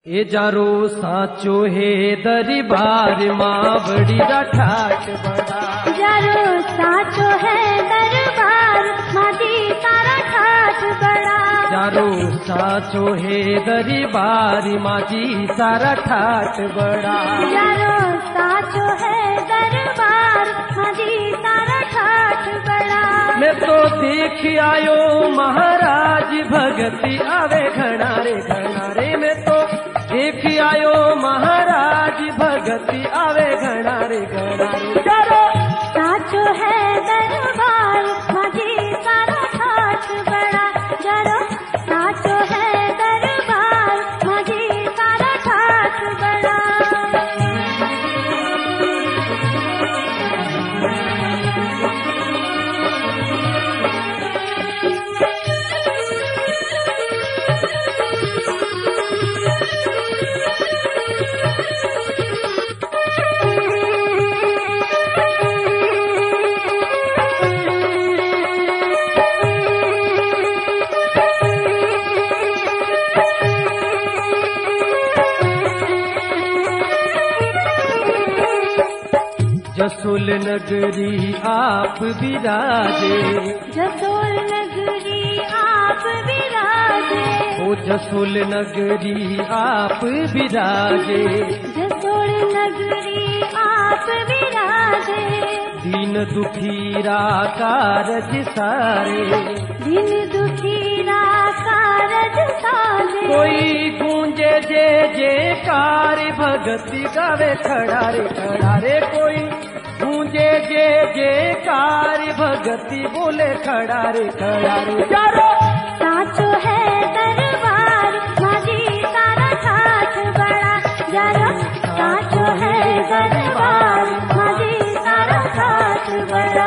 ए जारो साचो है दरबार माँ बड़ी ठाट बड़ा। जारो साचो है दरबार मादी तारा ठाट बड़ा। जारो साचो है दरबार माजी सारा ठाट बड़ा। जारो साचो है दरबार मादी तारा ठाट बड़ा। मैं तो देख आयो महाराज भगती आवे घना रे मैं तो देख आयो महाराज भगती आवे घना रे जारो साचो है दरबार मादी तारा ठाट बड़ा। जारो साचो है दरबार मादी तारा ठाट बड़ा। जसोल नगरी आप विराजे। जसोल नगरी आप विराजे। ओ जसोल नगरी आप विराजे। जसोल नगरी आप विराजे। दीन दुखीरा कारज सारे। दिन दुखीरा कारज सारे। कोई गूंजे जे कार भगति गावे खड़ा रे कोई गूंजे जे कार भगति बोले खड़ा रे जारो साचो है दरबार मादी तारा ठाठ बड़ा। जारो साचो है दरबार मादी तारा ठाठ बड़ा।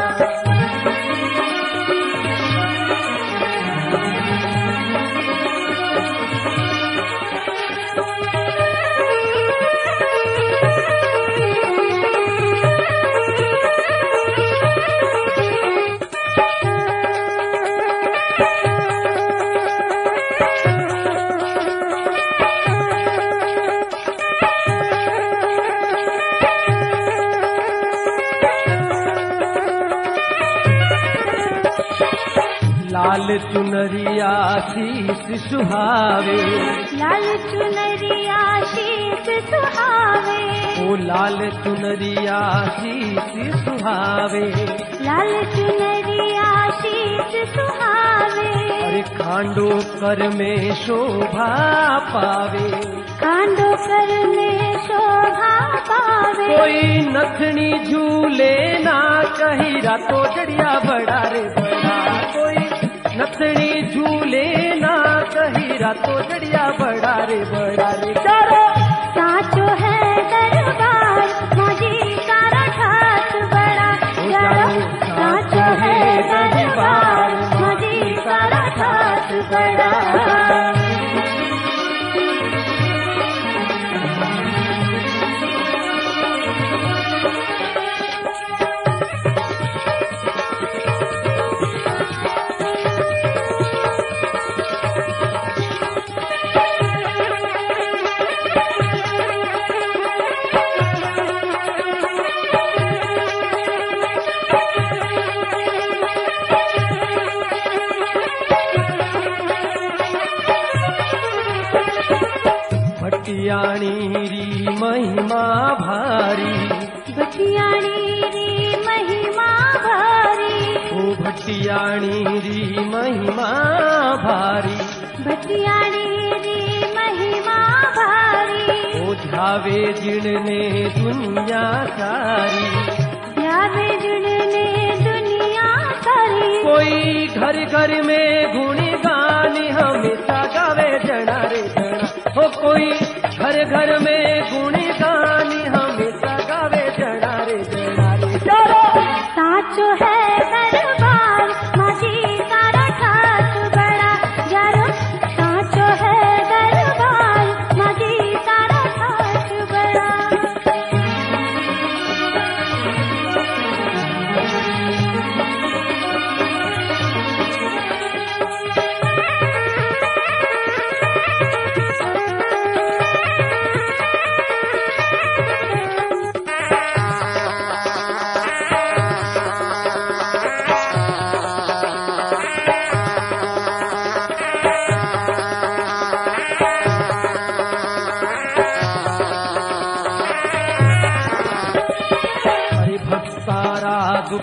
लाल चुनरिया शीस सुहावे। लाल चुनरिया शीस सुहावे। ओ लाल चुनरिया शीस सुहावे। लाल चुनरिया शीस सुहावे। अरे खांडो कर में शोभा पावे। खांडो कर में शोभा पावे। कोई नथनी झूले ना कहीरा तो जड़िया बड़ा रे बड़ा। कोई नथनी झूले ना कहीरा तो जड़िया बड़ा रे जारो साचो है दरबार मादी तारा ठाट बड़ा। जारो साचो है दरबार मादी तारा ठाट बड़ा। भटियाणी री महिमा भारी। भटियाणी री महिमा भारी। ओ भटियाणी री महिमा भारी। भटियाणी री महिमा भारी। ओ ध्यावे जिणने दुनिया सारी। ध्यावे जिणने दुनिया सारी। कोई घर घर में गुणी गानी हमेशा गावे जना रे जना। हो कोई घर घर में गुणी गानी हमेशा गावे जना रे जारो साचो है दरबार मादी तारा ठाट बड़ा। जारो साचो है दरबार मादी तारा ठाट बड़ा।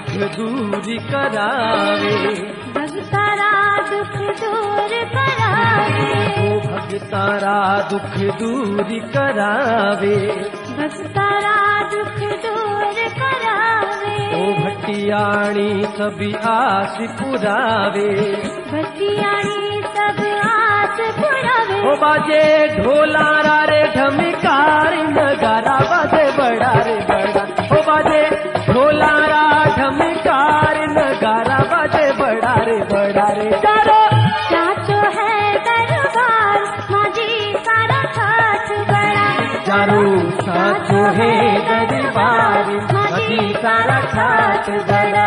दुख दूर करावे, भगतारा दुख दूर करावे, ओ भगतारा दुख दूर करावे, भगतारा दुख दूर करावे, ओ भटियाणी सभी आस पुरावे, भटियाणी सब आस पुरावे, ओ बाजे ढोलारा रे ढमकार नगारा बाजे बड़ा रे बड़ा, ओ बाजे ढोलारा ढमकार नगारा बाजे बड़ा रे चारो साचो है दरबार माझी सारा ठाठ बड़ा, चारो साचो है दरबार माझी सारा ठाठ बड़ा।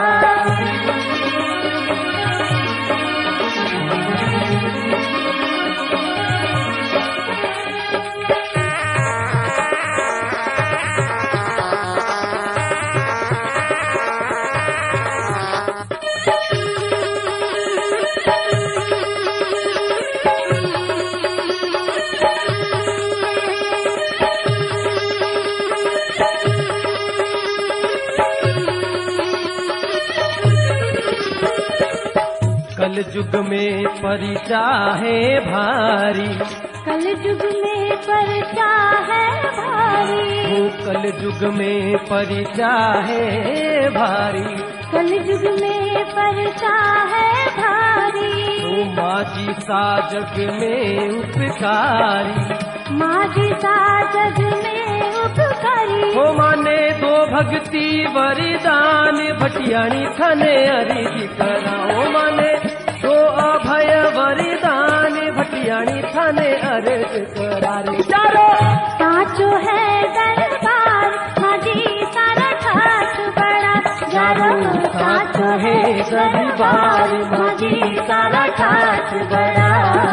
कल युग में परिचा है भारी, कल युग में परिचा है भारी, वो कल युग में परिचा है भारी, कल युग में परिचा है भारी, ओ माझी सा जग में उपकारी, माझी सा जग में उपकारी, ओ माने दो भक्ति वरदान भटियाणी थाने अरिजी करा, ओ माने दो अभय वरदान भटियाणी थाने अर्ज करा रे चारो साचो है दरबार माझी सारा ठाठ बड़ा, चारो साचो है दरबार माझी सारा ठाठ बड़ा।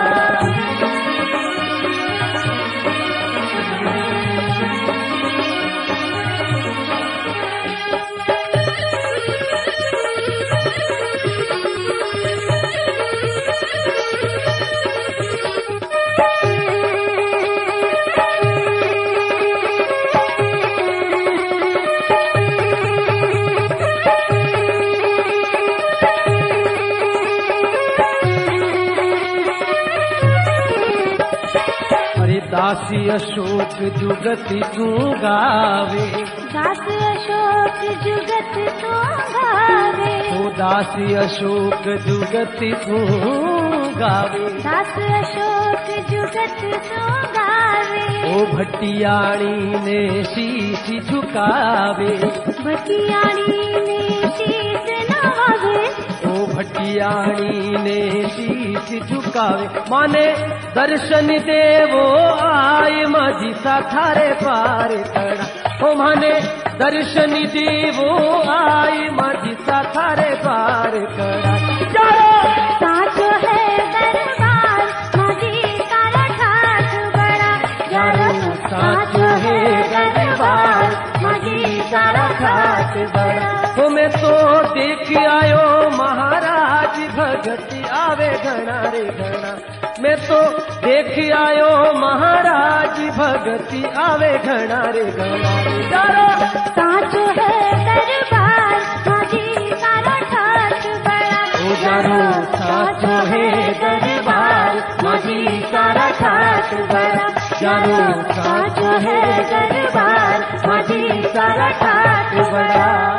दासी अशोक जुगति तू गावे, दास अशोक जुगत तू गावे, ओ दासी अशोक जुगति तू गावे, दास अशोक जुगत तू गावे, ओ भटियाणी ने शीश झुकावे, भटियाणी ने शीश नवावे, ओ भटियाणी ने शीश झुकावे, माने दर्शन देवो आय माझी सा थारे पार खड़ा, ओ माने दर्शन देवो आय माझी सा थारे पार खड़ा, चारो साचो है दरबार माझी सारा ठाठ बड़ा, चारो साचो है दरबार माझी सारा ठाठ बड़ा। ओ मैं तो देख आयो महाराज भगति आवे घना रे घना, मैं तो देख आयो महाराज भगति आवे घना रे चारो साचो है दरबार माझी सारा ठाठ बड़ा, ओ चारो साचो है दरबार माझी सारा ठाठ बड़ा, चारो साचो है दरबार माझी सारा ठाठ बड़ा।